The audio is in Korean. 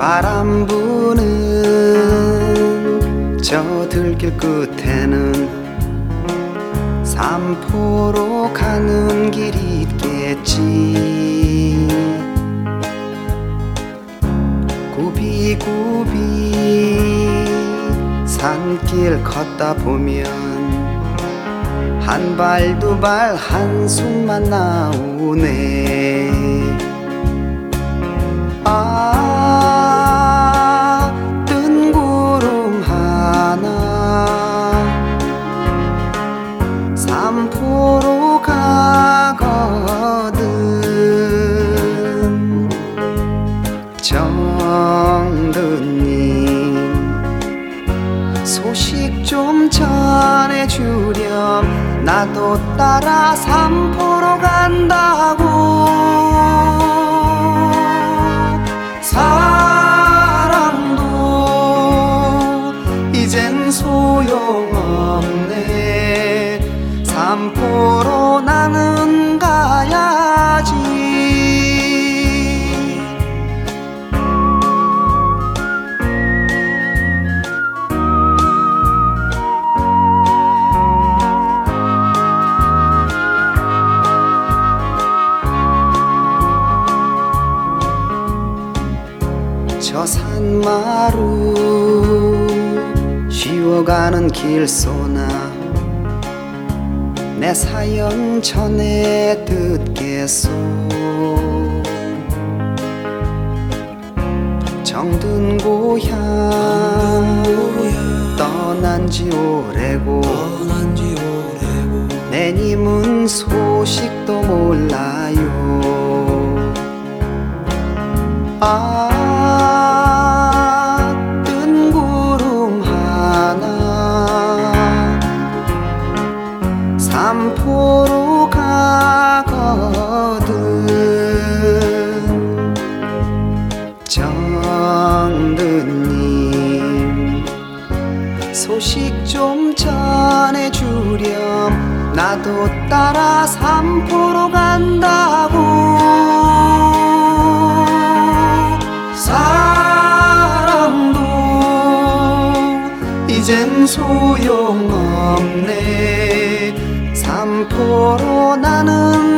바람 부는 저 들길 끝에는 삼포로 가는 길이 있겠지. 굽이굽이 산길 걷다 보면 한 발 두 발 한숨만 나오네. 뜬 구름 하나 삼포로 가거든. 정드님 소식 좀 전해주렴. 나도 따라 삼포로 간다고. 사랑도 이젠 소용없네. 삼포로 나는 가야지. 저 산마루 쉬어가는 길소나 내 사연 전해 듣겠소. 정든 고향 떠난 지 오래고 내 님은 소식도 몰라요. 뜬 구름 하나 삼포로 가거든. 정드님 소식 좀 전해주렴. 나도 따라 삼포로 간다고. 사랑도 이젠 소용없네. 삼포로 나는